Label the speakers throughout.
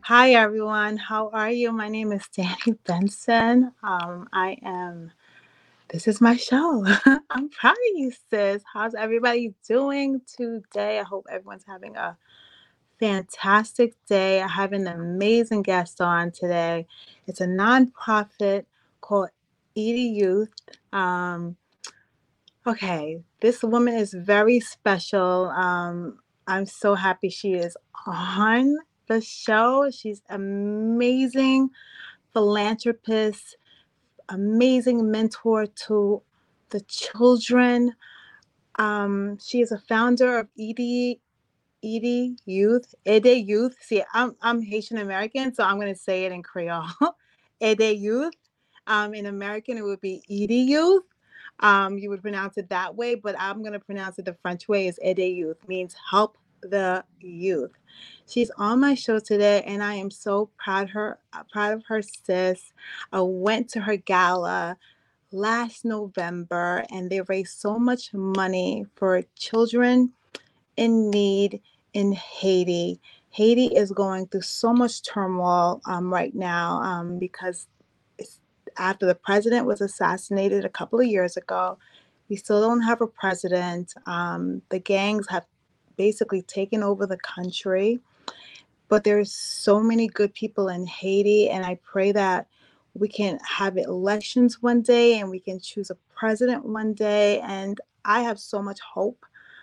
Speaker 1: Hi everyone, how are you? My name is Danny Benson. This is my show. I'm proud of you, sis. How's everybody doing today? I hope everyone's having a fantastic day. I have an amazing guest on today. It's a nonprofit called Edie Youth. Um, okay, this woman is very special. I'm so happy she is on the show. She's amazing philanthropist, amazing mentor to the children. She is a founder of Ede Youth, Ede Youth. See, I'm Haitian American, so I'm going to say it in Creole. Ede Youth. In American, it would be Ede Youth. You would pronounce it that way, but I'm going to pronounce it the French way. Is Ede Youth, means help the youth. She's on my show today, and I am so proud of her, sis. I went to her gala last November, and they raised so much money for children in need in Haiti. Haiti is going through so much turmoil right now because it's, after the president was assassinated a couple of years ago, we still don't have a president. The gangs have basically taken over the country, but there's so many good people in Haiti, and I pray that we can have elections one day and we can choose a president one day. And I have so much hope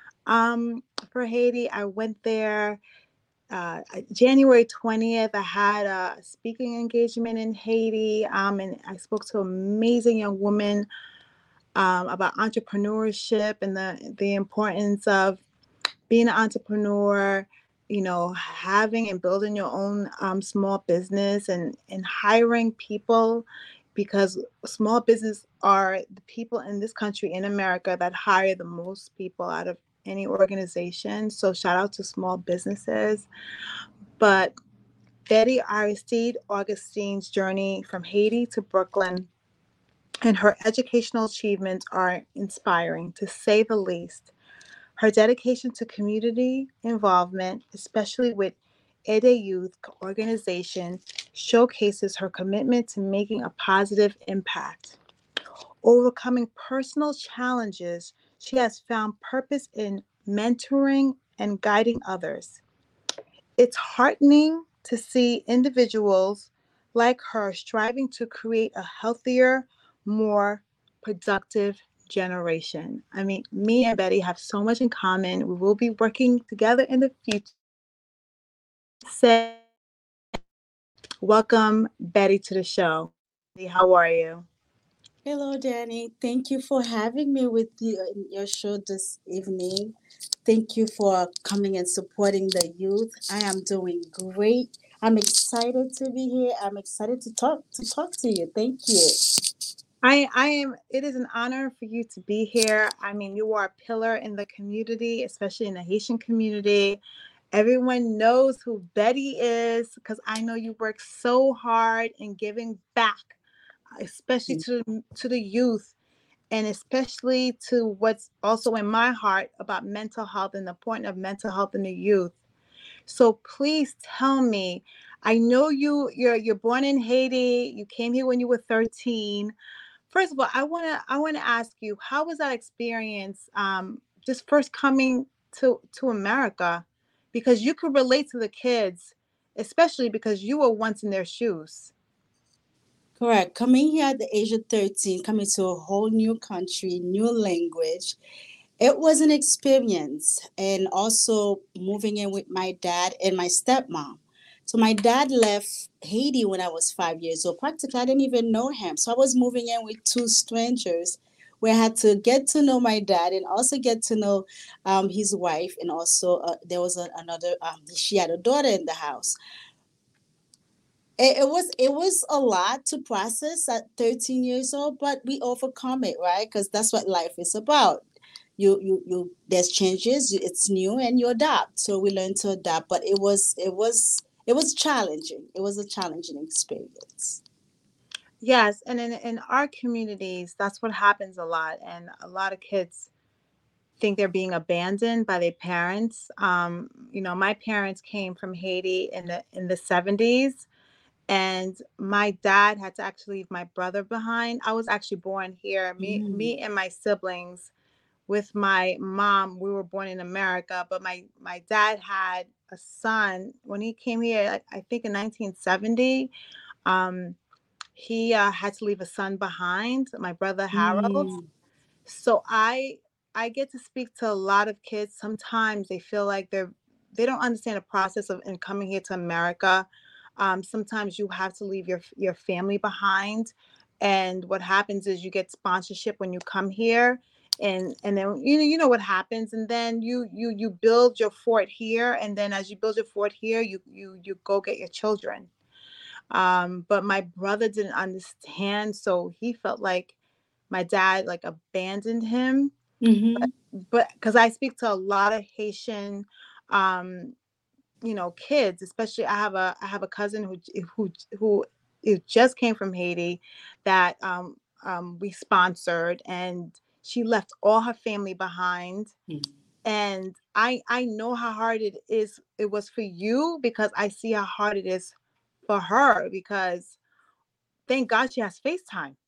Speaker 1: for Haiti. I went there January 20th. I had a speaking engagement in Haiti, and I spoke to an amazing young woman about entrepreneurship and the importance of being an entrepreneur, having and building your own small business and hiring people, because small business are the people in this country, in America, that hire the most people out of any organization. So shout out to small businesses. But Betty Aristide Augustine's journey from Haiti to Brooklyn and her educational achievements are inspiring, to say the least. Her dedication to community involvement, especially with Ede Youth organization, showcases her commitment to making a positive impact. Overcoming personal challenges, she has found purpose in mentoring and guiding others. It's heartening to see individuals like her striving to create a healthier, more productive generation. I mean, me and Betty have so much in common. We will be working together in the future. Say, welcome Betty to the show. Betty, how are you?
Speaker 2: Hello, Danny. Thank you for having me with you in your show this evening. Thank you for coming and supporting the youth. I am doing great. I'm excited to be here. I'm excited to talk to you. Thank you.
Speaker 1: I am, it is an honor for you to be here. I mean, you are a pillar in the community, especially in the Haitian community. Everyone knows who Betty is because I know you work so hard in giving back, especially to the youth, and especially to what's also in my heart about mental health and the point of mental health in the youth. So please tell me. I know you're born in Haiti. You came here when you were 13. First of all, I wanna ask you, how was that experience? Just first coming to America, because you could relate to the kids, especially because you were once in their shoes.
Speaker 2: Correct. Coming here at the age of 13, coming to a whole new country, new language, it was an experience. And also moving in with my dad and my stepmom. So my dad left Haiti when I was 5 years old. Practically, I didn't even know him. So I was moving in with two strangers where I had to get to know my dad and also get to know his wife. And also there was another, she had a daughter in the house. It was a lot to process at 13 years old, but we overcome it, right? Because that's what life is about. You there's changes, it's new, and you adapt. So we learn to adapt, but it was challenging. It was a challenging experience.
Speaker 1: Yes, and in our communities, that's what happens a lot, and a lot of kids think they're being abandoned by their parents. My parents came from Haiti in the 70s, and my dad had to actually leave my brother behind. I was actually born here. Me,
Speaker 2: Mm.
Speaker 1: me and my siblings with my mom, we were born in America, but my dad had a son when he came here, I think in 1970. Um, he had to leave a son behind, my brother Harold.
Speaker 2: Mm.
Speaker 1: So I get to speak to a lot of kids. Sometimes they feel like they don't understand the process of in coming here to America. Sometimes you have to leave your family behind, and what happens is you get sponsorship when you come here, and then you know what happens, and then you build your fort here, and then as you build your fort here, you go get your children. But my brother didn't understand, so he felt like my dad like abandoned him.
Speaker 2: Mm-hmm.
Speaker 1: But because I speak to a lot of Haitian kids, especially I have a cousin who just came from Haiti that we sponsored, and she left all her family behind. And I know how hard it was for you, because I see how hard it is for her, because thank God she has FaceTime.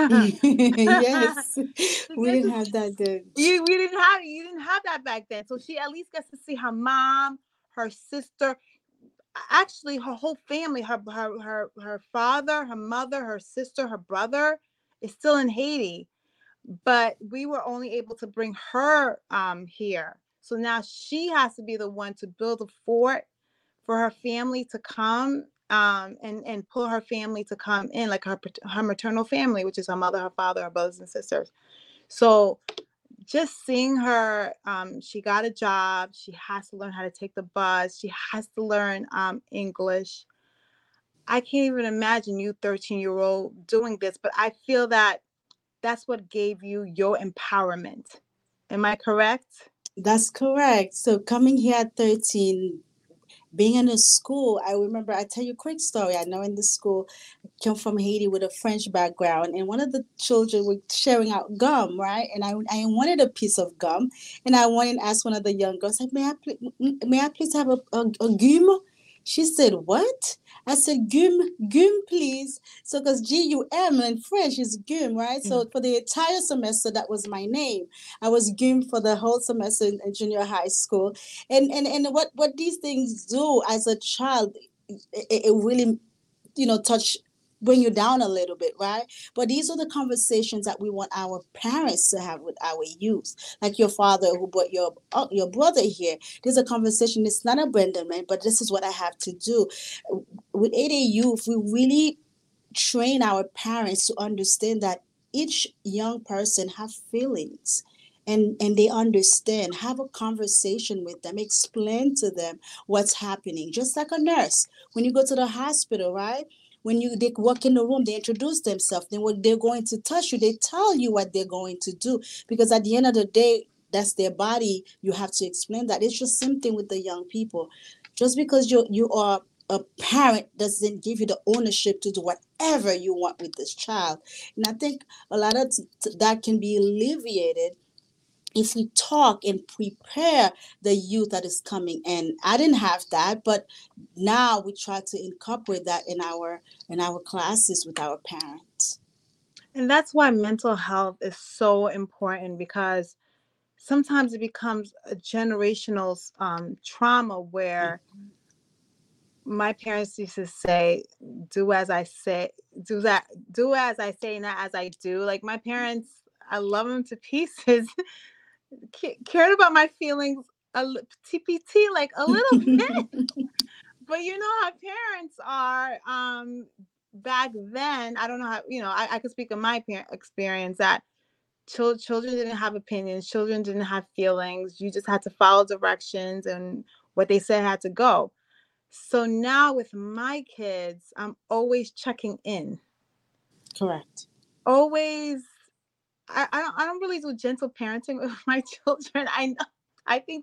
Speaker 2: Yes,
Speaker 1: She
Speaker 2: we
Speaker 1: gets
Speaker 2: didn't
Speaker 1: to
Speaker 2: have that then.
Speaker 1: you didn't have that back then. So she at least gets to see her mom, her sister, actually her whole family, her father, her mother, her sister, her brother is still in Haiti. But we were only able to bring her here. So now she has to be the one to build a fort for her family to come, and pull her family to come in, like her maternal family, which is her mother, her father, her brothers and sisters. So just seeing her, she got a job. She has to learn how to take the bus. She has to learn English. I can't even imagine you, 13-year-old, doing this, but I feel that that's what gave you your empowerment. Am I correct?
Speaker 2: That's correct. So coming here at 13, being in a school, I remember, I tell you a quick story. I know in the school, I come from Haiti with a French background, and one of the children were sharing out gum, right? And I wanted a piece of gum, and I went and asked one of the young girls, like, may I please have a gum? She said, what? I said, gum, please. So, because Gum in French is gum, right?
Speaker 1: Mm.
Speaker 2: So, for the entire semester, that was my name. I was gum for the whole semester in junior high school. And what these things do as a child, it really, touch, bring you down a little bit, right? But these are the conversations that we want our parents to have with our youth, like your father who brought your brother here. There's a conversation. It's not abandonment, but this is what I have to do with 80 youth. We really train our parents to understand that each young person have feelings, and they understand. Have a conversation with them, explain to them what's happening, just like a nurse when you go to the hospital, right? When they walk in the room, they introduce themselves, then when they're going to touch you, they tell you what they're going to do, because at the end of the day, that's their body. You have to explain that. It's just same thing with the young people. Just because you are a parent doesn't give you the ownership to do whatever you want with this child. And I think a lot of that can be alleviated if we talk and prepare the youth that is coming in. I didn't have that, but now we try to incorporate that in our classes with our parents.
Speaker 1: And that's why mental health is so important, because sometimes it becomes a generational trauma, where my parents used to say, do as I say, do as I say, not as I do. Like, my parents, I love them to pieces, cared about my feelings TPT, like a little bit. But you know how parents are, back then. I don't know how, I could speak of my experience, that children didn't have opinions, children didn't have feelings. You just had to follow directions, and what they said had to go. So now with my kids, I'm always checking in.
Speaker 2: Correct.
Speaker 1: Always. I don't really do gentle parenting with my children. I know. I think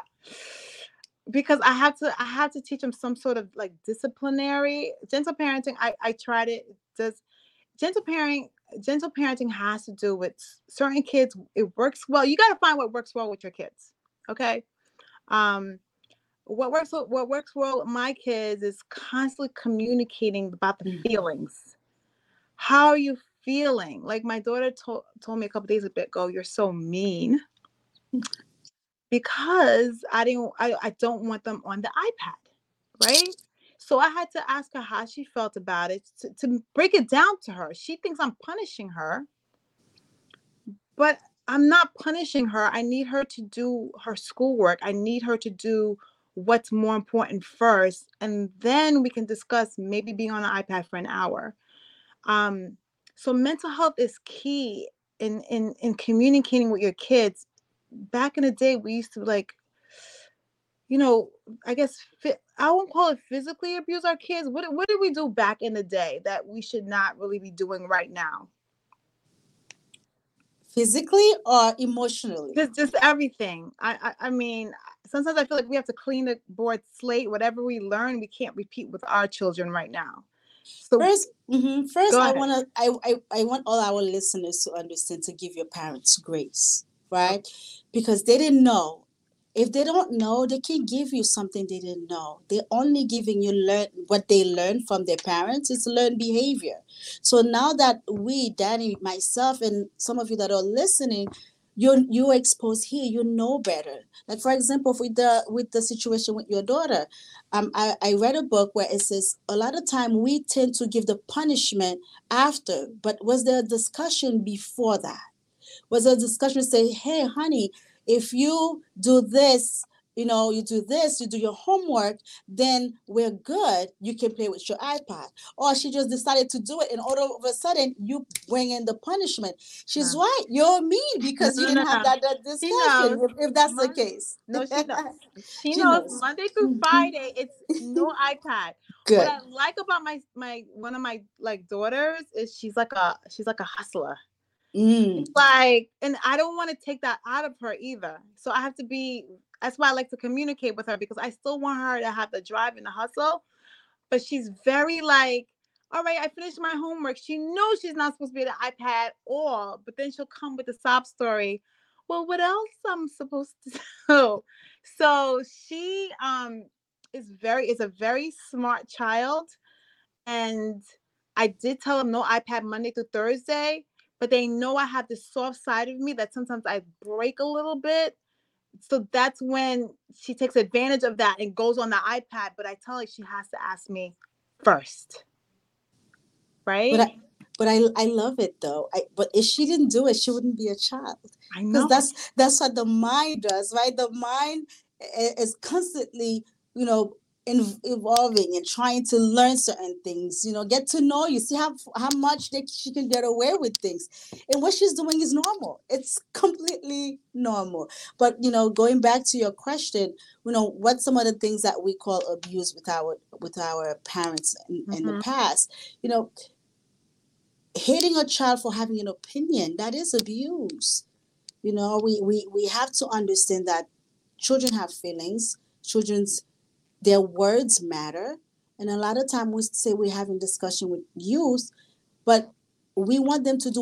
Speaker 1: because I have to teach them some sort of like disciplinary gentle parenting. I tried it. Does gentle parenting gentle parenting has to do with certain kids. It works well. You got to find what works well with your kids. Okay. Um, what works well with my kids is constantly communicating about the feelings. How are you feeling? Like my daughter told me a couple days ago, you're so mean because I don't want them on the iPad, right? So I had to ask her how she felt about it to break it down to her. She thinks I'm punishing her, but I'm not punishing her. I need her to do her schoolwork. I need her to do what's more important first, and then we can discuss maybe being on the iPad for an hour. Um, so mental health is key in communicating with your kids. Back in the day, we used to like, you know, I guess I won't call it physically abuse our kids. What did we do back in the day that we should not really be doing right now?
Speaker 2: Physically or emotionally?
Speaker 1: Just everything. I mean, sometimes I feel like we have to clean the board slate. Whatever we learn, we can't repeat with our children right now. So
Speaker 2: First,
Speaker 1: go
Speaker 2: I
Speaker 1: ahead.
Speaker 2: want to. I want all our listeners to understand to give your parents grace, right? Because they didn't know. If they don't know, they can give you something they didn't know. They're only giving you learn what they learned from their parents. It's learned behavior. So now that we, Danny, myself, and some of you that are listening, you're exposed here. You know better. Like for example, with the situation with your daughter, I read a book where it says a lot of time we tend to give the punishment after, but was there a discussion before that? Was there a discussion say, hey, honey, if you do this, you do this, you do your homework, then we're good. You can play with your iPad. Or she just decided to do it, and all of a sudden you bring in the punishment. She's
Speaker 1: No,
Speaker 2: right. You're mean because you
Speaker 1: no,
Speaker 2: didn't
Speaker 1: no,
Speaker 2: have
Speaker 1: no.
Speaker 2: that
Speaker 1: She knows.
Speaker 2: discussion, if that's the case.
Speaker 1: No, she knows. She
Speaker 2: She
Speaker 1: knows
Speaker 2: knows.
Speaker 1: Monday through Friday, it's no iPad. What
Speaker 2: Good.
Speaker 1: I like about my one of my like daughters is she's like a hustler.
Speaker 2: Mm.
Speaker 1: Like, and I don't want to take that out of her either. So I have to be. That's why I like to communicate with her because I still want her to have the drive and the hustle. But she's very like, all right, I finished my homework. She knows she's not supposed to be at the iPad all, but then she'll come with the sob story. Well, what else I'm supposed to do? So she is a very smart child. And I did tell them no iPad Monday through Thursday, but they know I have this soft side of me that sometimes I break a little bit. So that's when she takes advantage of that and goes on the iPad. But I tell her she has to ask me first,
Speaker 2: But
Speaker 1: right?
Speaker 2: I love it though. But if she didn't do it, she wouldn't be a child.
Speaker 1: I
Speaker 2: Because
Speaker 1: know.
Speaker 2: that's what the mind does, right? The mind is constantly, you know, evolving and trying to learn certain things. Get to know you, see how much she can get away with things, and what she's doing is normal. It's completely normal. But going back to your question, what some of the things that we call abuse with our parents in the
Speaker 1: Mm-hmm.
Speaker 2: past, you know hating a child for having an opinion, that is abuse. We have to understand that children have feelings. Their words matter. And a lot of time we say we're having discussion with youth, but we want them to do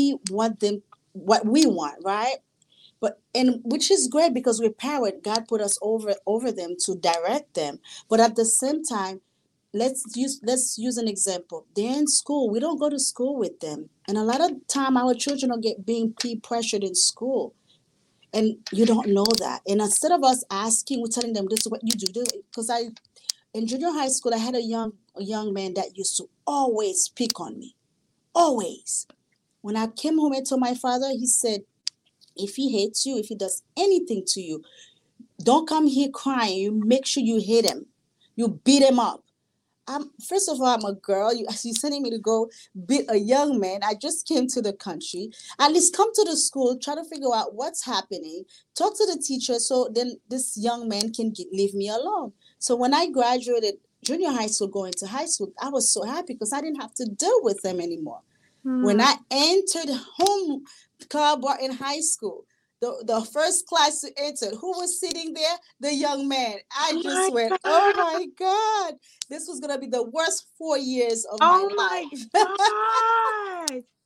Speaker 2: what we want, right? And which is great because we're parent. God put us over them to direct them. But at the same time, let's use an example. They're in school. We don't go to school with them, and a lot of time our children are being peer pressured in school, and you don't know that. And instead of us asking, we're telling them this is what you do. Because I in junior high school, I had a young man that used to always pick on me, always. When I came home and told my father, he said, if he hates you, if he does anything to you, don't come here crying. You make sure you hit him, you beat him up. First of all, I'm a girl. You sending me to go beat a young man. I just came to the country. At least come to the school, try to figure out what's happening, talk to the teacher, so then this young man can leave me alone. So when I graduated junior high school, going to high school, I was so happy because I didn't have to deal with them anymore. When I entered home Carl Barton High School, the first class to enter, who was sitting there? The young man. I
Speaker 1: Oh
Speaker 2: just
Speaker 1: my
Speaker 2: went, oh
Speaker 1: God.
Speaker 2: my God, this was going to be the worst 4 years of my
Speaker 1: Oh my
Speaker 2: life.
Speaker 1: God.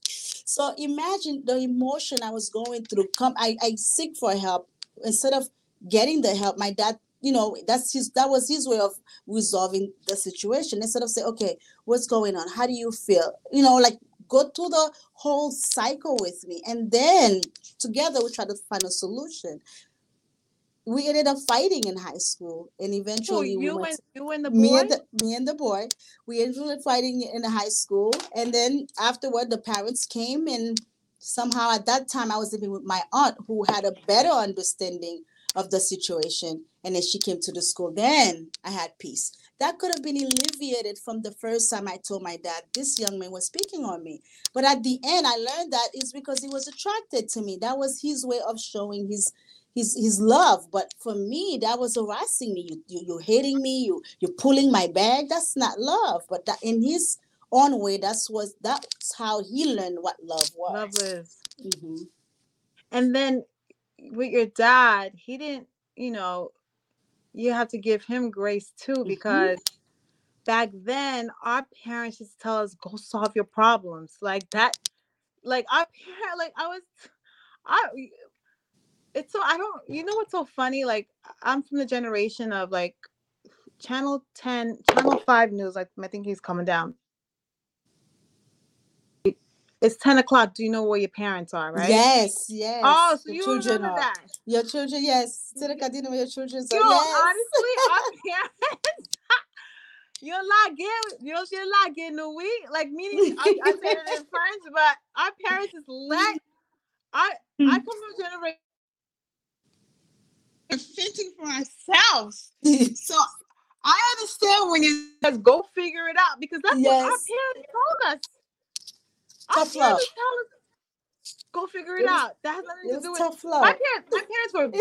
Speaker 2: So imagine the emotion I was going through. I seek for help instead of getting the help. My dad, that was his way of resolving the situation. Instead of saying, okay, what's going on? How do you feel? Like go through the whole cycle with me, and then together we try to find a solution. We ended up fighting in high school, and
Speaker 1: Who,
Speaker 2: eventually we
Speaker 1: you
Speaker 2: went.
Speaker 1: and you and the
Speaker 2: Me
Speaker 1: boy?
Speaker 2: and the boy, we ended up fighting in the high school, and then afterward, the parents came, and somehow at that time I was living with my aunt, who had a better understanding of the situation, and then she came to the school. Then I had peace. That could have been alleviated from the first time I told my dad this young man was speaking on me. But at the end, I learned that it's because he was attracted to me. That was his way of showing his love. But for me, that was harassing me. You're hating me. You're pulling my bag. That's not love. But that in his own way, that's how he learned what love
Speaker 1: Love
Speaker 2: was.
Speaker 1: is.
Speaker 2: Hmm.
Speaker 1: And then with your dad, he didn't, you have to give him grace too,
Speaker 2: Hmm.
Speaker 1: because back then our parents used to tell us, go solve your problems. Like that, like our parent, like I it's so, I don't, what's so funny? Like, I'm from the generation of like Channel 10, Channel 5 news. Like, I think he's coming down. It's 10 o'clock. Do you know where your parents are, right?
Speaker 2: Yes,
Speaker 1: Oh,
Speaker 2: yes.
Speaker 1: so
Speaker 2: The
Speaker 1: you
Speaker 2: children
Speaker 1: remember
Speaker 2: are
Speaker 1: that.
Speaker 2: your children. Yes, Tirika, do you know where your children
Speaker 1: Yo,
Speaker 2: are? Yes.
Speaker 1: honestly, our parents, you're not getting a week. Like, meaning, I said it in French, but our parents is let, I come from a generation fending for ourselves. So I understand when you guys go figure it out, because that's what our
Speaker 2: Yes.
Speaker 1: parents told us. Our
Speaker 2: Tough love.
Speaker 1: parents tell us, go figure it
Speaker 2: It was
Speaker 1: out. That has nothing
Speaker 2: it
Speaker 1: to
Speaker 2: was
Speaker 1: do with
Speaker 2: tough love.
Speaker 1: my parents were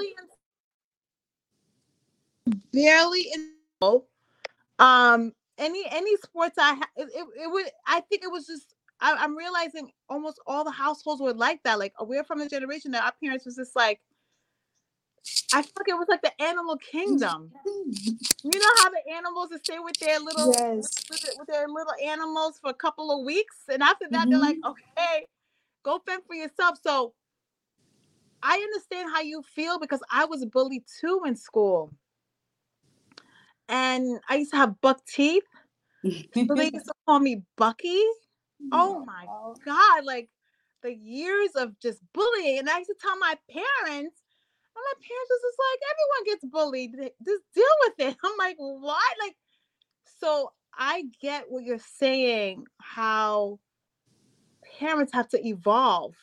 Speaker 1: barely in school. Any sports it would, I think it was just, I'm realizing almost all the households were like that. Like, we're from a generation that our parents was just like, I feel like it was like the animal kingdom. You know how the animals that stay with their little
Speaker 2: Yes.
Speaker 1: with their little animals for a couple of weeks, and after that they're like,
Speaker 2: Hmm.
Speaker 1: okay, go fend for yourself. So I understand how you feel, because I was bullied too in school, and I used to have buck teeth, so they used to call me Bucky. Oh my
Speaker 2: No.
Speaker 1: god, like the years of just bullying, and I used to tell my parents. And my parents was just like, everyone gets bullied. Just deal with it. I'm like, what? Like, so I get what you're saying, how parents have to evolve,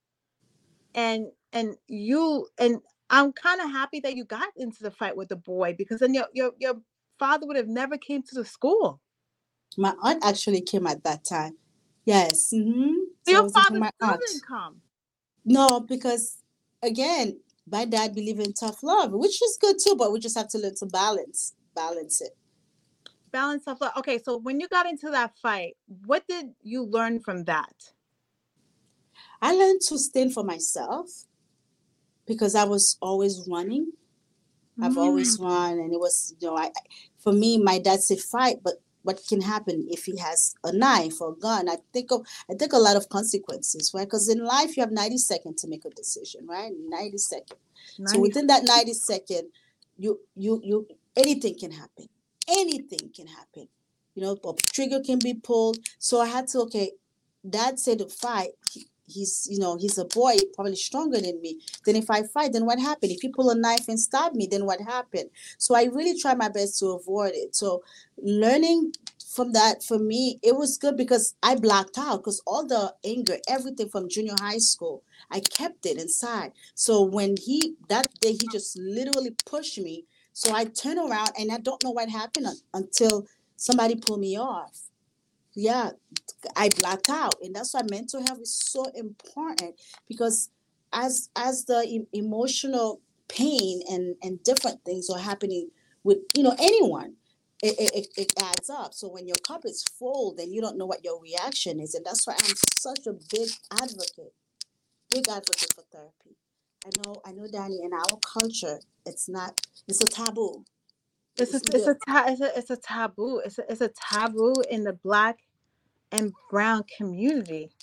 Speaker 1: and I'm kind of happy that you got into the fight with the boy, because then your father would have never came to the school.
Speaker 2: My aunt actually came at that time. Yes. Hmm.
Speaker 1: So
Speaker 2: So I
Speaker 1: your
Speaker 2: was with
Speaker 1: father
Speaker 2: my
Speaker 1: still
Speaker 2: aunt.
Speaker 1: didn't come.
Speaker 2: No, because again, my dad believed in tough love, which is good too, but we just have to learn to balance it.
Speaker 1: Balance of love. Okay, so when you got into that fight, what did you learn from that?
Speaker 2: I learned to stand for myself because I was always running. I've
Speaker 1: Mm,
Speaker 2: always run, and it was, for me, my dad said fight, but what can happen if he has a knife or a gun? I think a lot of consequences, right? Because in life you have 90 seconds to make a decision, right? 90 seconds. So
Speaker 1: 90.
Speaker 2: within that 90 second, you anything can happen. Anything can happen. A trigger can be pulled. So I had to, okay, dad said to fight. He's a boy, probably stronger than me. Then if I fight, then what happened? If he pull a knife and stab me, then what happened? So I really try my best to avoid it. So learning from that, for me, it was good because I blocked out, because all the anger, everything from junior high school, I kept it inside. So when that day, he just literally pushed me. So I turn around and I don't know what happened until somebody pulled me off. Yeah, I blacked out, and that's why mental health is so important, because as the emotional pain and different things are happening with anyone, it adds up. So when your cup is full, then you don't know what your reaction is, and that's why I'm such a big advocate for therapy. I know, Danny. In our culture, it's a taboo.
Speaker 1: It's a
Speaker 2: It's
Speaker 1: it's
Speaker 2: either
Speaker 1: a ta- it's a taboo. It's a taboo in the Black and brown community.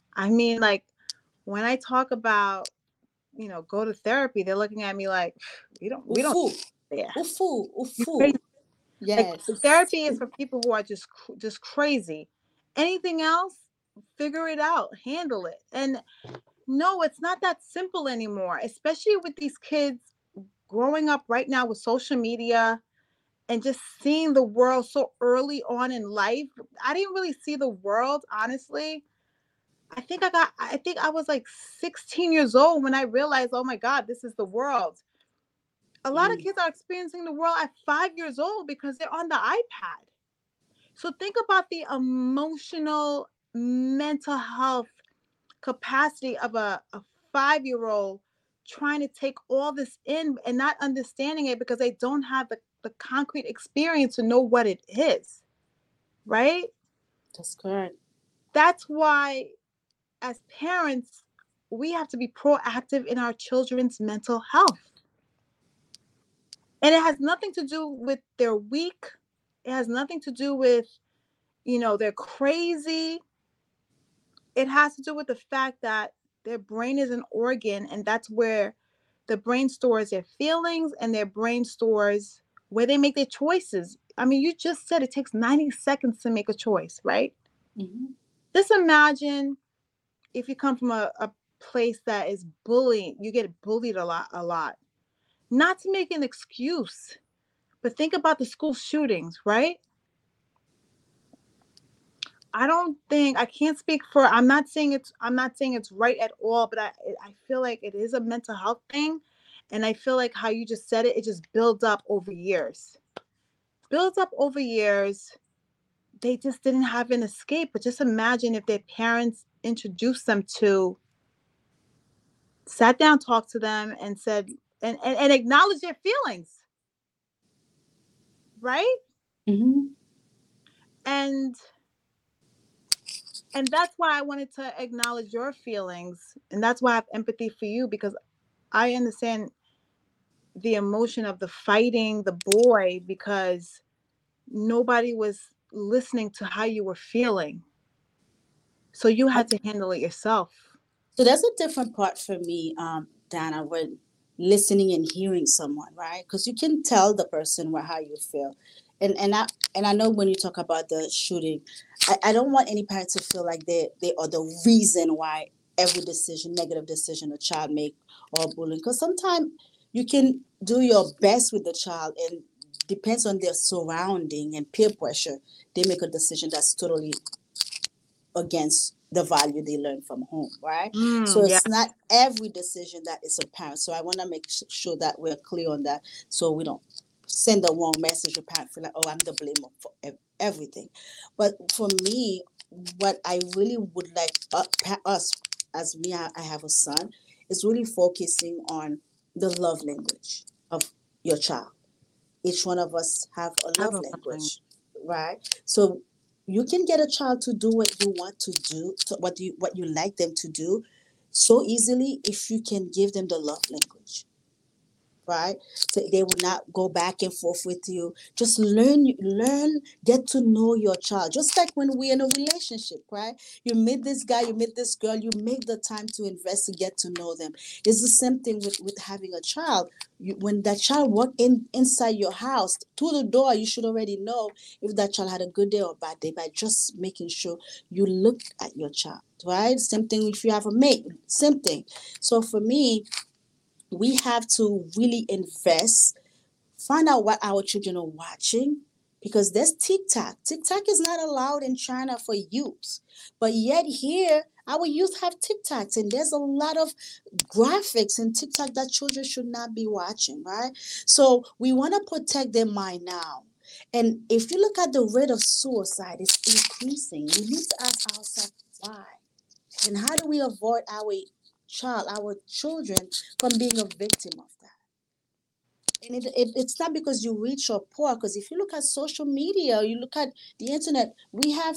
Speaker 1: I mean, like, when I talk about, go to therapy, they're looking at me like, we don't
Speaker 2: Ufu,
Speaker 1: there.
Speaker 2: ufu,
Speaker 1: You
Speaker 2: ufu.
Speaker 1: crazy. Like,
Speaker 2: Yes.
Speaker 1: therapy is for people who are just crazy. Anything else, figure it out, handle it. And no, it's not that simple anymore, especially with these kids growing up right now with social media and just seeing the world so early on in life. I didn't really see the world, honestly. I think I was like 16 years old when I realized, oh my God, this is the world. A lot of
Speaker 2: Mm,
Speaker 1: kids are experiencing the world at 5 years old because they're on the iPad. So think about the emotional, mental health capacity of a 5 year old trying to take all this in and not understanding it because they don't have the concrete experience to know what it is, right?
Speaker 2: that's correct.
Speaker 1: That's why, as parents, we have to be proactive in our children's mental health. And it has nothing to do with they're weak. It has nothing to do with, they're crazy. It has to do with the fact that their brain is an organ, and that's where the brain stores their feelings and their brain stores where they make their choices. I mean, you just said it takes 90 seconds to make a choice, right?
Speaker 2: Hmm.
Speaker 1: Just imagine if you come from a place that is bullying, you get bullied a lot. Not to make an excuse, but think about the school shootings, right? I can't speak for, I'm not saying it's right at all, but I feel like it is a mental health thing. And I feel like how you just said it just builds up over years. Builds up over years. They just didn't have an escape. But just imagine if their parents introduced them to, sat down, talked to them, and said, and acknowledge their feelings, right?
Speaker 2: Hmm.
Speaker 1: And and that's why I wanted to acknowledge your feelings, and that's why I have empathy for you, because I understand the emotion of the fighting the boy because nobody was listening to how you were feeling. So you had to handle it yourself.
Speaker 2: So that's a different part for me, Dana, when listening and hearing someone, right? Because you can tell the person how you feel, and I know when you talk about the shooting, I don't want any parent to feel like they are the reason why every decision, negative decision a child make or bullying. Because sometimes you can do your best with the child, and depends on their surrounding and peer pressure, they make a decision that's totally against the value they learn from home, right? So
Speaker 1: Yeah.
Speaker 2: it's not every decision that is apparent. So I want to make sure that we're clear on that, so we don't send the wrong message to parent feel like, oh, I'm the blame for everything. But for me, what I really would like us, as me, I have a son, is really focusing on the love language of your child. Each one of us have a
Speaker 1: I have
Speaker 2: love
Speaker 1: a feeling.
Speaker 2: language, right? So you can get a child to do what you want to do, to what you like them to do, so easily if you can give them the love language, right? So they will not go back and forth with you. Just learn, get to know your child. Just like when we're in a relationship, right? You meet this guy, you meet this girl, you make the time to invest to get to know them. It's the same thing with having a child. When that child walk inside your house to the door, you should already know if that child had a good day or bad day by just making sure you look at your child, right? Same thing if you have a mate, same thing. So for me, we have to really invest, find out what our children are watching, because there's TikTok. TikTok is not allowed in China for youth, but yet here our youth have TikToks, and there's a lot of graphics in TikTok that children should not be watching, right? So we want to protect their mind now. And if you look at the rate of suicide, it's increasing. We need to ask ourselves why. And how do we avoid our children from being a victim of that? And it's not because you're rich or poor, because if you look at social media, you look at the internet, we have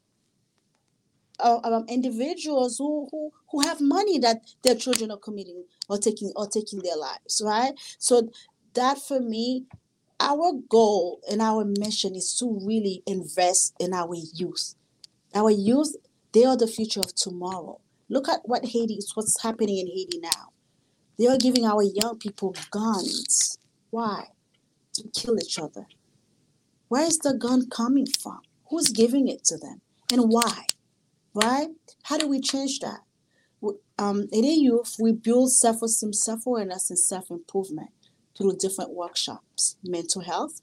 Speaker 2: individuals who have money that their children are committing or taking their lives, right? So that for me, our goal and our mission is to really invest in our youth. Our youth They are the future of tomorrow. Look at what's happening in Haiti now. They are giving our young people guns. Why? To kill each other. Where is the gun coming from? Who's giving it to them? And why? Right? How do we change that? In a youth, we build self-esteem, self-awareness, and self-improvement through different workshops. Mental health,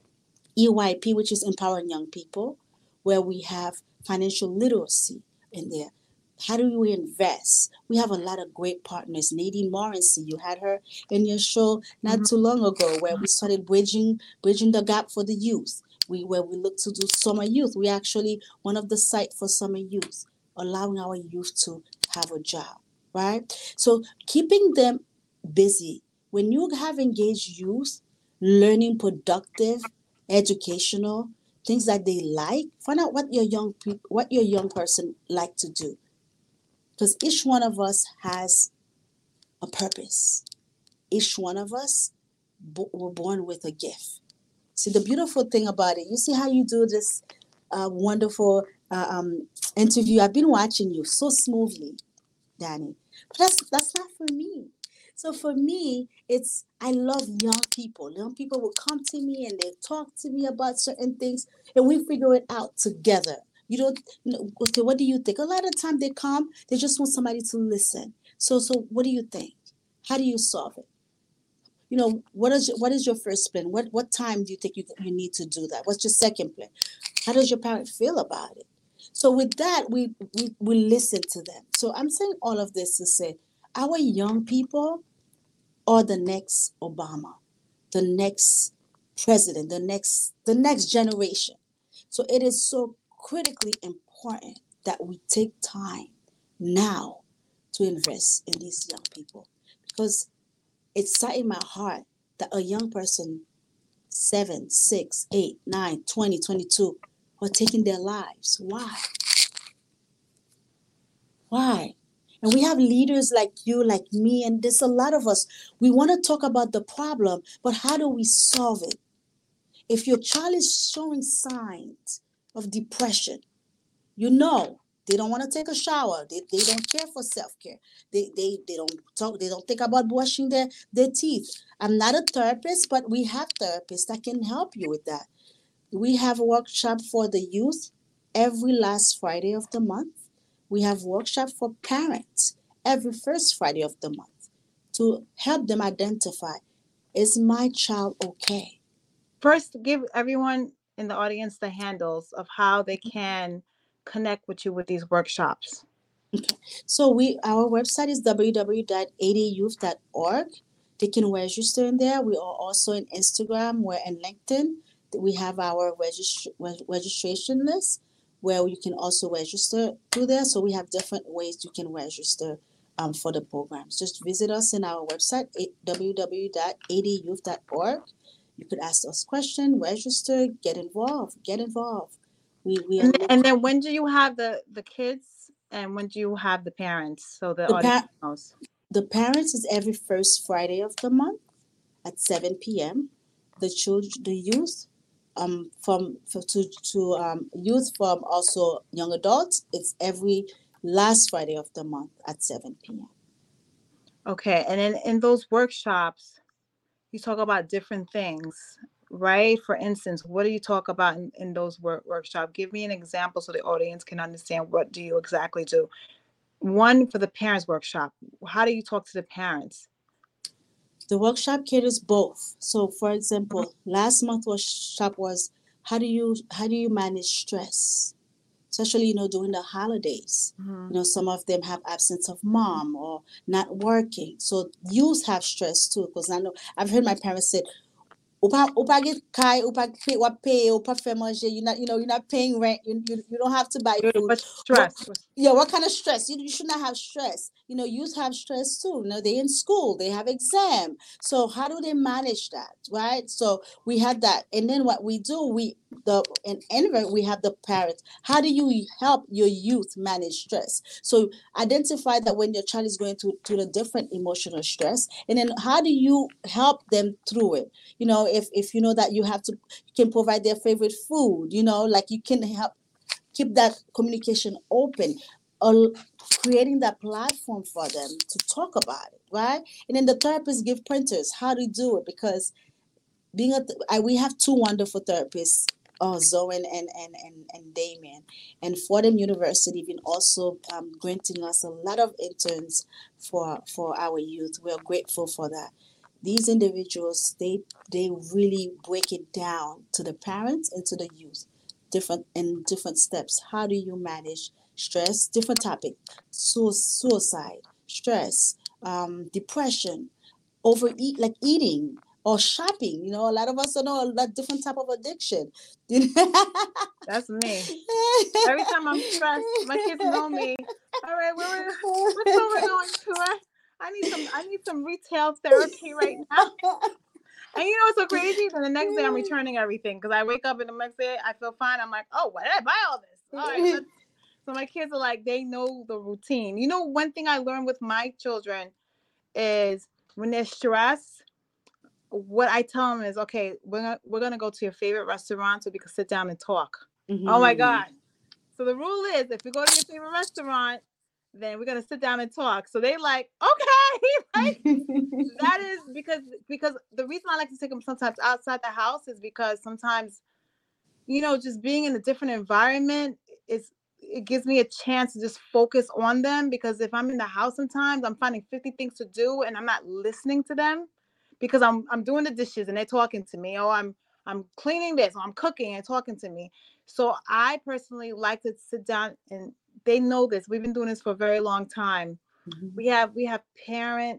Speaker 2: EYP, which is empowering young people, where we have financial literacy in there. How do we invest? We have a lot of great partners. Nadine Morency, you had her in your show not too long ago, where we started bridging the gap for the youth. Where we look to do summer youth. We actually one of the site for summer youth, allowing our youth to have a job, right? So keeping them busy. When you have engaged youth, learning productive, educational things that they like, find out what your young person like to do, because each one of us has a purpose. Each one of us were born with a gift. See, the beautiful thing about it, you see how you do this wonderful interview. I've been watching you so smoothly, Danny. But that's not for me. So for me, I love young people. Young people will come to me and they talk to me about certain things, and we figure it out together. You don't, okay, what do you think? A lot of time they come, they just want somebody to listen. So what do you think? How do you solve it? What is your first plan? What time do you think you need to do that? What's your second plan? How does your parent feel about it? So with that, we listen to them. So I'm saying all of this to say our young people are the next Obama, the next president, the next generation. So it is so critically important that we take time now to invest in these young people, because it's set in my heart that a young person, 7, 6, 8, 9, 20, 22, are taking their lives. Why? Why? And we have leaders like you, like me, and there's a lot of us. We want to talk about the problem, but how do we solve it? If your child is showing signs of depression, they don't want to take a shower. They don't care for self-care. They don't think about brushing their teeth. I'm not a therapist, but we have therapists that can help you with that. We have a workshop for the youth every last Friday of the month. We have workshop for parents every first Friday of the month to help them identify, is my child okay?
Speaker 1: First, give everyone in the audience the handles of how they can connect with you with these workshops.
Speaker 2: Okay. So our website is www.adyouth.org. They can register in there. We are also in Instagram. We're in LinkedIn. We have our registration list where you can also register through there. So we have different ways you can register for the programs. Just visit us in our website, www.adyouth.org. You could ask us questions, register, get involved.
Speaker 1: And then when do you have the kids and when do you have the parents? So the audience knows.
Speaker 2: The parents is every first Friday of the month at 7 p.m. The youth, youth from also young adults, it's every last Friday of the month at 7 p.m.
Speaker 1: Okay, and then in those workshops, you talk about different things, right? For instance, what do you talk about in those workshops? Give me an example so the audience can understand what do you exactly do. One, for the parents workshop, how do you talk to the parents?
Speaker 2: The workshop caters both. So for example, last month workshop was how do you manage stress? Especially, during the holidays. Some of them have absence of mom or not working. So youth have stress too, because I know I've heard my parents say, Upa get kai, upa pay, upa manger. You're not paying rent. You don't have to buy food.
Speaker 1: What stress?
Speaker 2: What kind of stress? You should not have stress. Youth have stress too. They're in school, they have exam. So how do they manage that, right? So we had that, and then what we do, we have the parents. How do you help your youth manage stress? So identify that when your child is going through the different emotional stress, and then how do you help them through it? If you know that you can provide their favorite food, like you can help keep that communication open, or creating that platform for them to talk about it, right? And then the therapists give pointers how to do it, because we have two wonderful therapists, Zoe and Damien, and Fordham University been also granting us a lot of interns for our youth. We are grateful for that. These individuals, they really break it down to the parents and to the youth, different steps. How do you manage stress? Different topic: suicide, stress, depression, overeat, like eating or shopping. A lot of us know a lot different type of addiction.
Speaker 1: That's me. Every time I'm stressed, my kids know me. All right, what's going on, Tua? I need some retail therapy right now. And you know what's so crazy? Then the next day I'm returning everything because I wake up and the next day I feel fine. I'm like, oh, why did I buy all this? All right, so my kids are like, they know the routine. One thing I learned with my children is when they're stressed, what I tell them is, okay, we're gonna go to your favorite restaurant so we can sit down and talk. Mm-hmm. Oh my God. So the rule is, if we go to your favorite restaurant, then we're gonna sit down and talk. So they like, okay, like that is because the reason I like to take them sometimes outside the house is because sometimes, just being in a different environment it gives me a chance to just focus on them, because if I'm in the house sometimes I'm finding 50 things to do and I'm not listening to them because I'm doing the dishes and they're talking to me, or I'm cleaning this, or I'm cooking and talking to me. So I personally like to sit down, and they know this. We've been doing this for a very long time. Mm-hmm. We have parent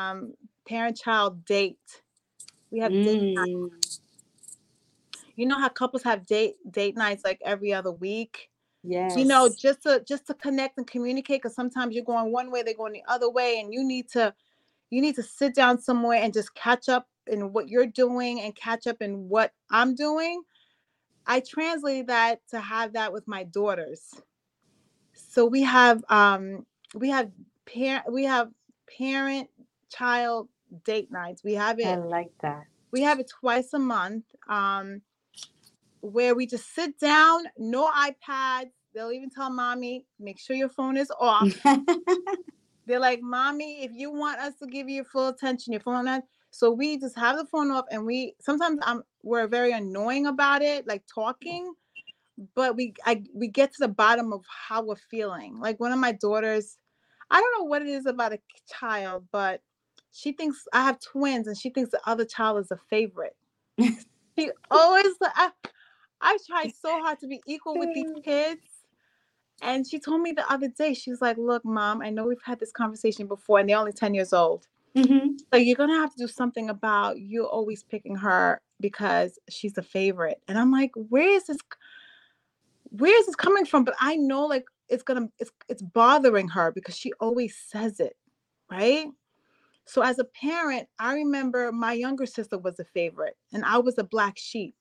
Speaker 1: child date. We have date nights. You know how couples have date nights like every other week? Yes. Just to connect and communicate, because sometimes you're going one way, they're going the other way, and you need to sit down somewhere and just catch up in what you're doing and catch up in what I'm doing. I translate that to have that with my daughters. So we have parent child date nights. We have it.
Speaker 2: I like that.
Speaker 1: We have it twice a month, where we just sit down, no iPads. They'll even tell mommy, make sure your phone is off. They're like, mommy, if you want us to give you full attention, your phone on. So we just have the phone off, and we're very annoying about it, like talking, but we get to the bottom of how we're feeling. Like one of my daughters, I don't know what it is about a child, but she thinks I have twins, and she thinks the other child is a favorite. She always, I tried so hard to be equal with these kids. And she told me the other day, she was like, look, Mom, I know we've had this conversation before, and they're only 10 years old. Mm-hmm. So you're going to have to do something about you always picking her because she's a favorite. And I'm like, where is this coming from? But I know, like, it's bothering her because she always says it, right? So as a parent, I remember my younger sister was a favorite, and I was a black sheep.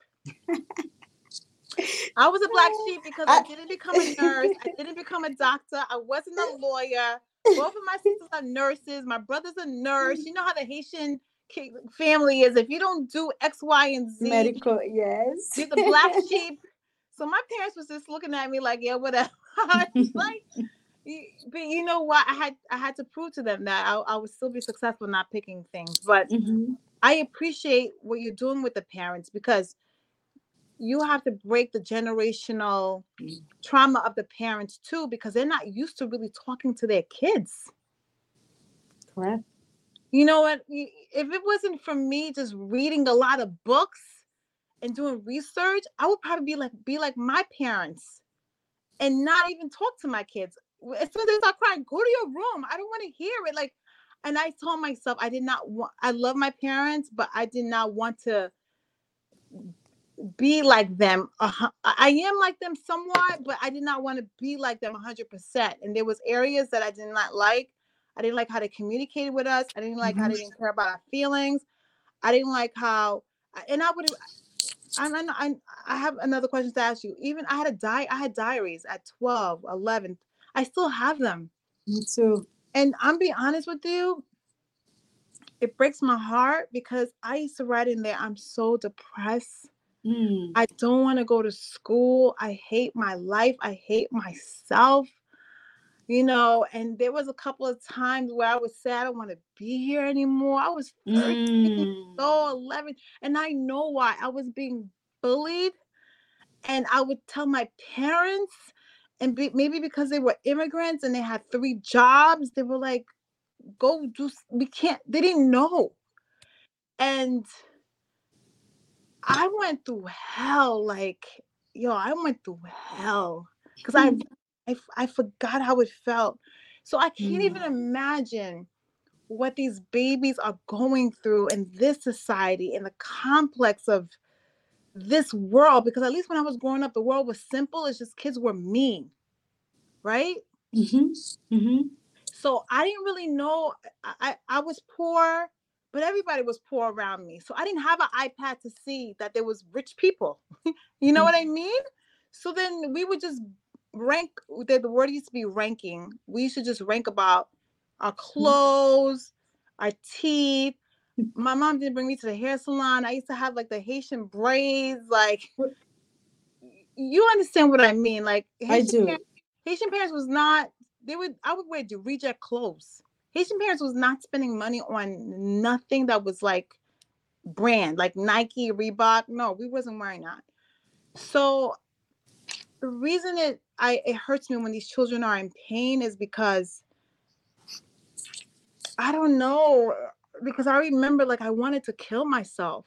Speaker 1: I was a black sheep because I didn't become a nurse. I didn't become a doctor. I wasn't a lawyer. Both of my sisters are nurses. My brother's a nurse. You know how the Haitian family is. If you don't do X, Y, and Z,
Speaker 2: medical, yes,
Speaker 1: you're the black sheep. So my parents was just looking at me like, yeah, whatever. Like, but you know what? I had to prove to them that I would still be successful not picking things. But I appreciate what you're doing with the parents, because you have to break the generational trauma of the parents too, because they're not used to really talking to their kids.
Speaker 2: Correct.
Speaker 1: You know what? If it wasn't for me just reading a lot of books and doing research, I would probably be like my parents and not even talk to my kids. As soon as they start crying, go to your room. I don't want to hear it. Like, and I told myself I love my parents, but I did not want to be like them. I am like them somewhat, but I did not want to be like them 100%. And there was areas that I did not like. I didn't like how they communicated with us. I didn't like how they didn't care about our feelings. I didn't like how, and I have another question to ask you. Even I had diaries at 12, 11. I still have them.
Speaker 2: Me too.
Speaker 1: And I'm being honest with you, it breaks my heart because I used to write in there, I'm so depressed.
Speaker 2: Mm.
Speaker 1: I don't want to go to school. I hate my life. I hate myself. And there was a couple of times where I would say, I don't want to be here anymore. I was 13,
Speaker 2: Mm.
Speaker 1: so 11, and I know why. I was being bullied, and I would tell my parents, and maybe because they were immigrants and they had 3 jobs, they were like, go do, we can't, they didn't know. And I went through hell, like, I went through hell because I forgot how it felt. So I can't even imagine what these babies are going through in this society, in the complex of this world. Because at least when I was growing up, the world was simple. It's just kids were mean, right?
Speaker 2: Mm-hmm. Mm-hmm.
Speaker 1: So I didn't really know. I was poor, but everybody was poor around me. So I didn't have an iPad to see that there was rich people. You know what I mean? So then we would just rank. The word used to be ranking. We used to just rank about our clothes, our teeth. My mom didn't bring me to the hair salon. I used to have like the Haitian braids. Like, you understand what I mean? Like
Speaker 2: I do.
Speaker 1: Haitian parents was not. I would wear reject clothes. Haitian parents was not spending money on nothing that was like brand, like Nike, Reebok. No, we wasn't wearing that. So the reason it hurts me when these children are in pain is because I don't know, because I remember like I wanted to kill myself.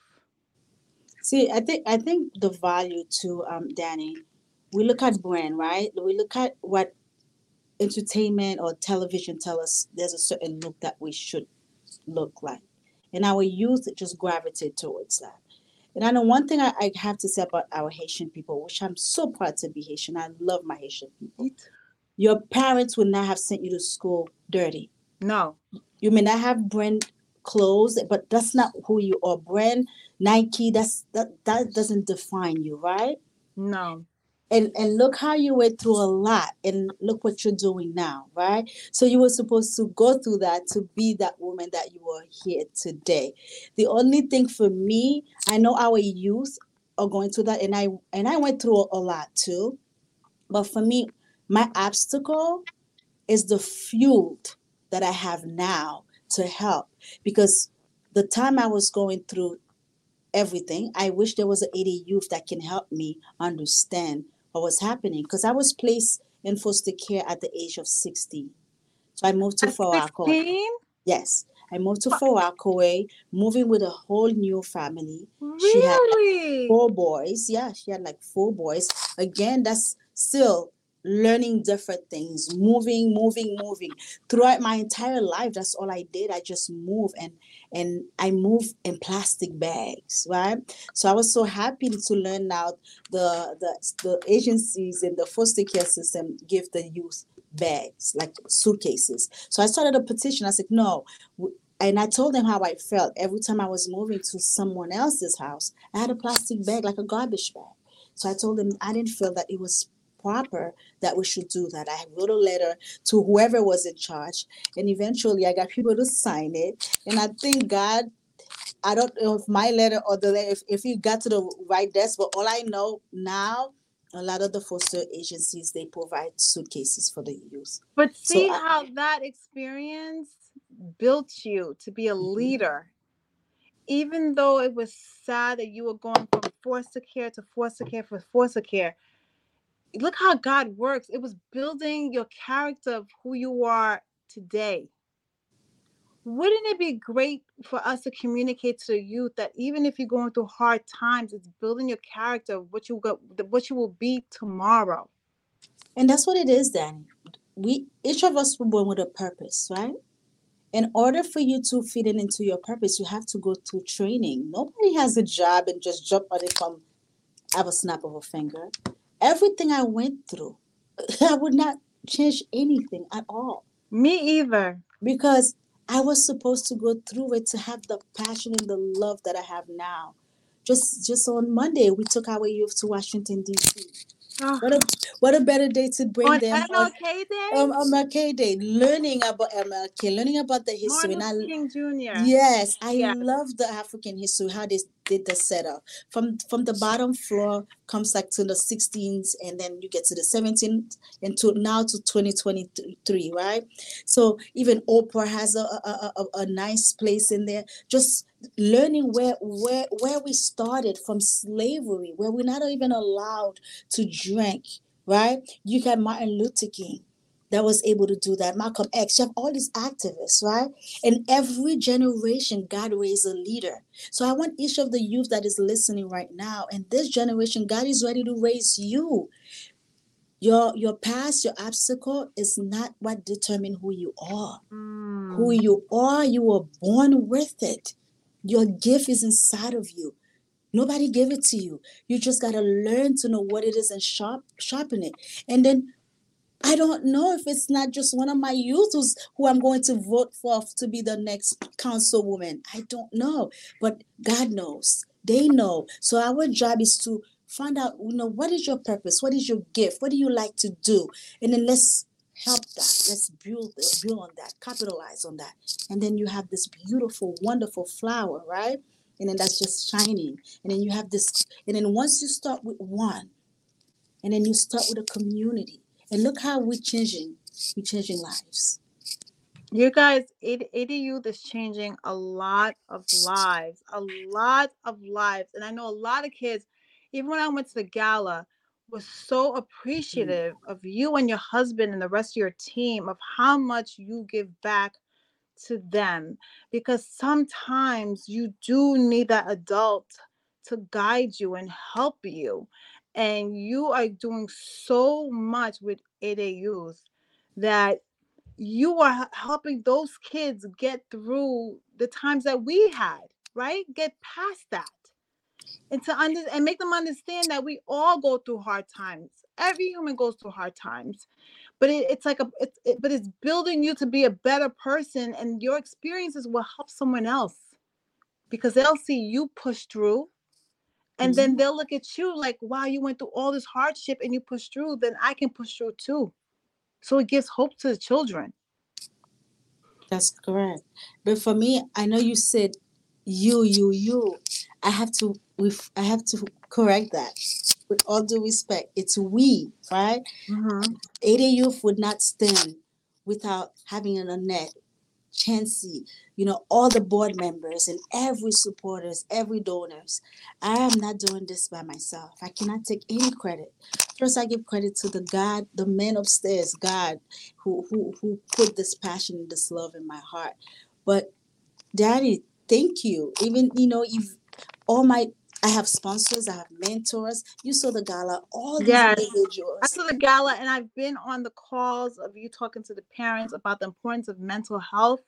Speaker 2: See, I think the value to Danny, we look at brand, right? We look at what entertainment or television tell us there's a certain look that we should look like. And our youth just gravitate towards that. And I know one thing I have to say about our Haitian people, which I'm so proud to be Haitian. I love my Haitian people. Your parents would not have sent you to school dirty.
Speaker 1: No.
Speaker 2: You may not have brand clothes, but that's not who you are. Brand Nike, that doesn't define you, right?
Speaker 1: No.
Speaker 2: And look how you went through a lot and look what you're doing now, right? So you were supposed to go through that to be that woman that you are here today. The only thing for me, I know our youth are going through that, and I went through a lot too. But for me, my obstacle is the fuel that I have now to help, because the time I was going through everything, I wish there was an 80 youth that can help me understand what was happening, because I was placed in foster care at the age of 16. So I moved to
Speaker 1: At
Speaker 2: Fort Rockaway.
Speaker 1: 16?
Speaker 2: Yes, I moved to Fort Rockaway, moving with a whole new family. She had
Speaker 1: Really?
Speaker 2: 4 boys. Yeah, she had like 4 boys. Again, that's still learning different things, moving. Throughout my entire life, that's all I did. I just moved, and I moved in plastic bags, right? So I was so happy to learn now the agencies in the foster care system give the youth bags, like suitcases. So I started a petition. I said, no. And I told them how I felt. Every time I was moving to someone else's house, I had a plastic bag, like a garbage bag. So I told them I didn't feel that it was proper that we should do that. I wrote a letter to whoever was in charge, and eventually I got people to sign it. And I thank God, I don't know if my letter or the letter, if it got to the right desk, but all I know now, a lot of the foster agencies, they provide suitcases for the youth.
Speaker 1: But
Speaker 2: So
Speaker 1: see how that experience built you to be a leader. Even though it was sad that you were going from foster care to foster care for foster care, look how God works. It was building your character of who you are today. Wouldn't it be great for us to communicate to the youth that even if you're going through hard times, it's building your character of what you will be tomorrow?
Speaker 2: and that's what it is, Danny. We each of us were born with a purpose, right? In order for you to fit in into your purpose, you have to go through training. Nobody has a job and just jump on it from have a snap of a finger. Everything I went through, I would not change anything at all,
Speaker 1: Me either.
Speaker 2: because I was supposed to go through it to have the passion and the love that I have now. Just on Monday, we took our youth to Washington D.C.
Speaker 1: Oh,
Speaker 2: What a what a better day to bring
Speaker 1: on
Speaker 2: them on
Speaker 1: MLK Day,
Speaker 2: MLK Day, learning about MLK, learning about the history.
Speaker 1: Martin
Speaker 2: And
Speaker 1: Luther King Jr.
Speaker 2: yes, I
Speaker 1: Yes.
Speaker 2: love the African history, how they did the setup. From the bottom floor comes like to the 16th, and then you get to the 17th, and to now to 2023, right? So even Oprah has a nice place in there. Just learning where we started from slavery, where we're not even allowed to drink, right? You got Martin Luther King that was able to do that. Malcolm X, you have all these activists, right? And every generation, God raised a leader. So I want each of the youth that is listening right now, and this generation, God is ready to raise you. Your past, your obstacle is not what determine who you are. Who
Speaker 1: Mm.
Speaker 2: you are, you were born with it. Your gift is inside of you. Nobody gave it to you. You just gotta learn to know what it is and sharpen it. And then I don't know if it's not just one of my youth who I'm going to vote for to be the next councilwoman. I don't know, but God knows. They know. So our job is to find out, what is your purpose? What is your gift? What do you like to do? And then let's help that. Let's build on that, capitalize on that. And then you have this beautiful, wonderful flower, right? And then that's just shining. And then you have this, and then once you start with one, and then you start with a community, and look how we're changing lives.
Speaker 1: You guys, ADU is changing a lot of lives, a lot of lives. And I know a lot of kids, even when I went to the gala, was so appreciative of you and your husband and the rest of your team of how much you give back to them, because sometimes you do need that adult to guide you and help you. And you are doing so much with ADUs that you are helping those kids get through the times that we had, right? Get past that. And and make them understand that we all go through hard times. Every human goes through hard times, but it's like but it's building you to be a better person, and your experiences will help someone else because they'll see you push through, and then
Speaker 2: Mhm.
Speaker 1: they'll look at you like, wow, you went through all this hardship and you pushed through, then I can push through too. So it gives hope to the children.
Speaker 2: That's correct. But for me, I know you said you. I have to correct that. With all due respect, it's we, right?
Speaker 1: Mm-hmm.
Speaker 2: Ada Youth would not stand without having an Annette, Chansey, all the board members and every supporters, every donors. I am not doing this by myself. I cannot take any credit. First, I give credit to the God, the man upstairs, God, who put this passion and this love in my heart. But Daddy, thank you. Even if all my I have sponsors, I have mentors. You saw the gala, all these
Speaker 1: Yes. I
Speaker 2: individuals.
Speaker 1: saw the gala, and I've been on the calls of you talking to the parents about the importance of mental health.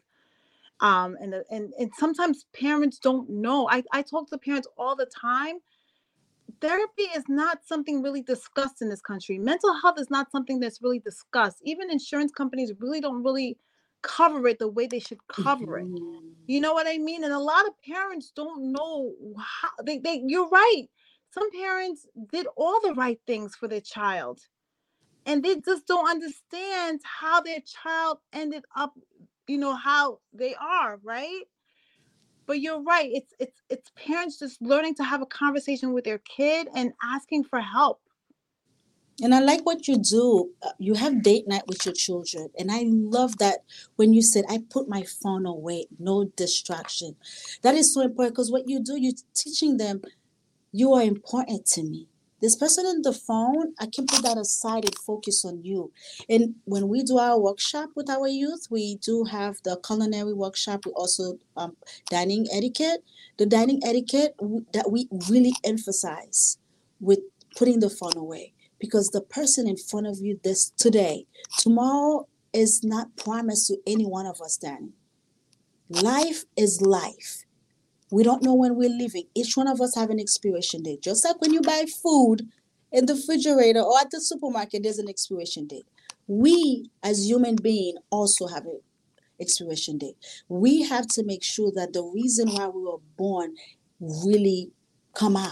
Speaker 1: And sometimes parents don't know. I talk to parents all the time. Therapy is not something really discussed in this country. Mental health is not something that's really discussed. Even insurance companies really don't really cover it the way they should cover it.
Speaker 2: Mhm.
Speaker 1: You know what I mean? And a lot of parents don't know how you're right. Some parents did all the right things for their child, and they just don't understand how their child ended up, how they are, right? But you're right. It's parents just learning to have a conversation with their kid and asking for help.
Speaker 2: And I like what you do. You have date night with your children. And I love that when you said, I put my phone away, no distraction. That is so important because what you do, you're teaching them you are important to me. This person on the phone, I can put that aside and focus on you. And when we do our workshop with our youth, we do have the culinary workshop. We also dining etiquette. The dining etiquette that we really emphasize with putting the phone away, because the person in front of you this today, tomorrow is not promised to any one of us, Danny. Life is life. We don't know when we're leaving. Each one of us have an expiration date. Just like when you buy food in the refrigerator or at the supermarket, there's an expiration date. We, as human beings, also have an expiration date. We have to make sure that the reason why we were born really come out.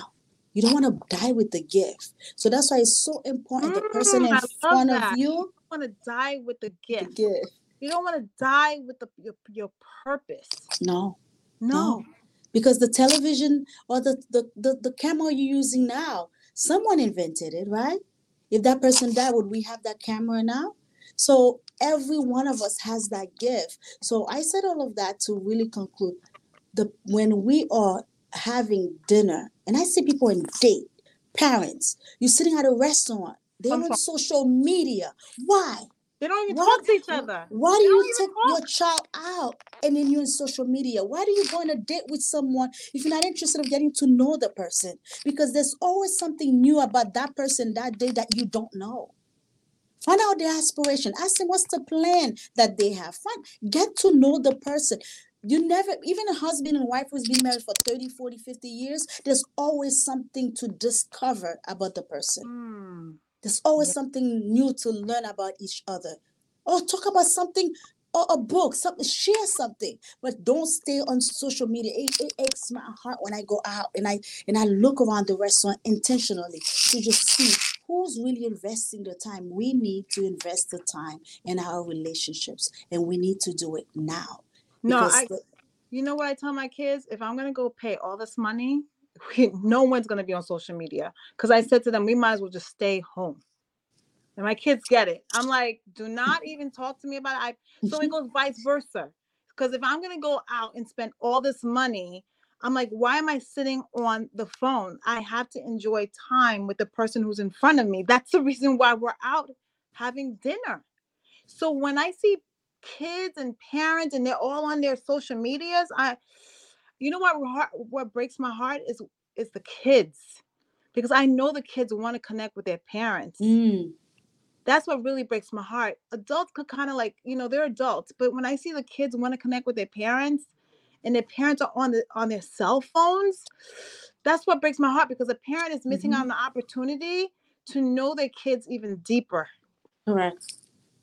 Speaker 2: You don't want to die with the gift. So that's why it's so important the person in
Speaker 1: I love
Speaker 2: front of
Speaker 1: that.
Speaker 2: you.
Speaker 1: You don't want to die with the
Speaker 2: The
Speaker 1: gift.
Speaker 2: gift.
Speaker 1: You don't want to die with your purpose.
Speaker 2: No.
Speaker 1: No.
Speaker 2: Because the television or the camera you're using now, someone invented it, right? If that person died, would we have that camera now? So every one of us has that gift. So I said all of that to really conclude when we are having dinner, and I see people in date, parents, you're sitting at a restaurant, they're on social media. Why?
Speaker 1: They don't even talk to each other.
Speaker 2: Why do you take your child out and then you're on social media? Why do you go on a date with someone if you're not interested in getting to know the person? Because there's always something new about that person that day that you don't know. Find out their aspiration. Ask them what's the plan that they have. Get to know the person. You never, even a husband and wife who's been married for 30, 40, 50 years, there's always something to discover about the person. There's always something new to learn about each other. Or talk about something, or a book, share something. But don't stay on social media. It aches my heart when I go out and I look around the restaurant intentionally to just see who's really investing the time. We need to invest the time in our relationships, and we need to do it now.
Speaker 1: No, you know what I tell my kids? If I'm going to go pay all this money, no one's going to be on social media. Because I said to them, we might as well just stay home. And my kids get it. I'm like, do not even talk to me about it. So it goes vice versa. Because if I'm going to go out and spend all this money, I'm like, why am I sitting on the phone? I have to enjoy time with the person who's in front of me. That's the reason why we're out having dinner. So when I see kids and parents and they're all on their social medias, you know what breaks my heart is the kids. Because I know the kids want to connect with their parents. That's what really breaks my heart. Adults could kind of like, they're adults, but when I see the kids want to connect with their parents and their parents are on their cell phones, that's what breaks my heart, because a parent is missing out on the opportunity to know their kids even deeper.
Speaker 2: Correct.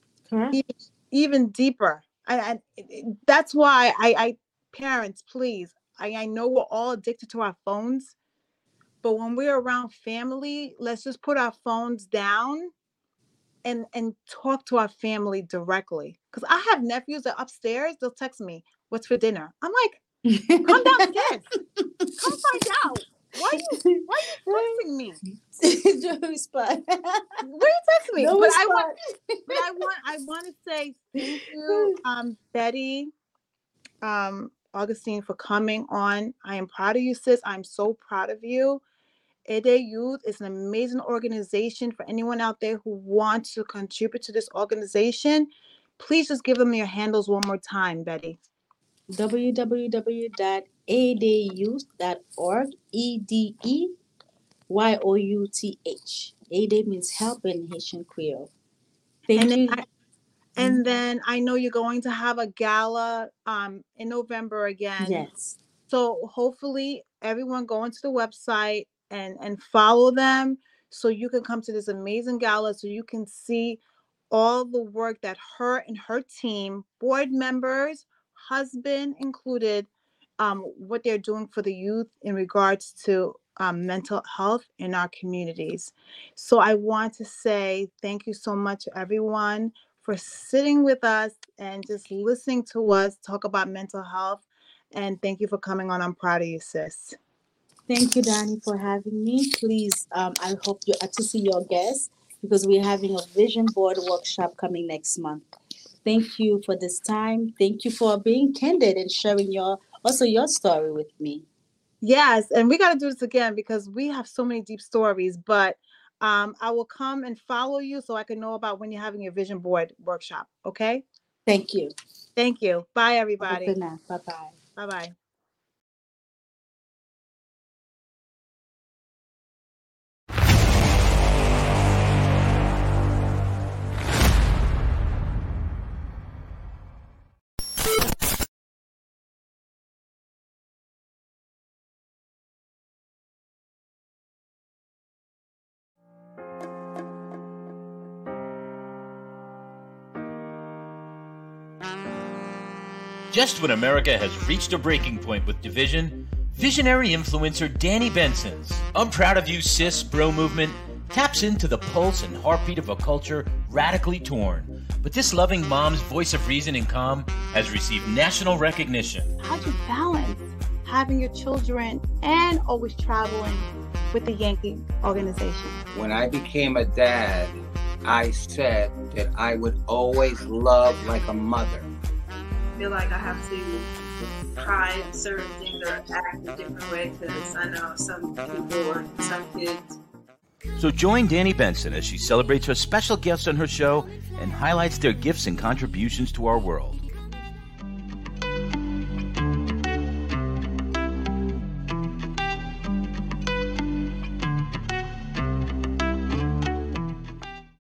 Speaker 1: Even deeper. That's why I parents, please, I know we're all addicted to our phones, but when we're around family, let's just put our phones down and talk to our family directly. Because I have nephews that upstairs, they'll text me, what's for dinner? I'm like, come downstairs. Come find out. Why are you texting me?
Speaker 2: Don't respond.
Speaker 1: Why are you texting me?
Speaker 2: Don't respond.
Speaker 1: I want to say thank you, Betty, Augustine, for coming on. I am proud of you, sis. I'm so proud of you. Ede Youth is an amazing organization. For anyone out there who wants to contribute to this organization, please just give them your handles one more time, Betty.
Speaker 2: www.edeyouth.org. EDEYOUTH. Ede means help in Haitian Creole. Thank you.
Speaker 1: And then I know you're going to have a gala in November again.
Speaker 2: Yes.
Speaker 1: So hopefully everyone go into the website and follow them so you can come to this amazing gala, so you can see all the work that her and her team, board members, husband included, what they're doing for the youth in regards to mental health in our communities. So I want to say thank you so much, everyone, for sitting with us and just listening to us talk about mental health. And thank you for coming on. I'm proud of you, sis.
Speaker 2: Thank you, Danny, for having me. Please, I hope you to see your guests, because we're having a vision board workshop coming next month. Thank you for this time. Thank you for being candid and sharing your story with me.
Speaker 1: Yes, and we got to do this again because we have so many deep stories, but I will come and follow you so I can know about when you're having your vision board workshop. Okay?
Speaker 2: Thank you.
Speaker 1: Thank you. Bye, everybody.
Speaker 2: Good night. Bye-bye.
Speaker 1: Bye-bye.
Speaker 3: Just when America has reached a breaking point with division, Visionary influencer Danny Benson's I'm Proud of You Sis Bro movement taps into the pulse and heartbeat of a culture radically torn. But this loving mom's voice of reason and calm has received national recognition.
Speaker 1: How'd you balance having your children and always traveling with the Yankee organization?
Speaker 4: When I became a dad, I said that I would always love like a mother.
Speaker 5: I feel like I have to try certain things or act a different way because I know some people or some kids.
Speaker 3: So join Danny Benson as she celebrates her special guests on her show and highlights their gifts and contributions to our world.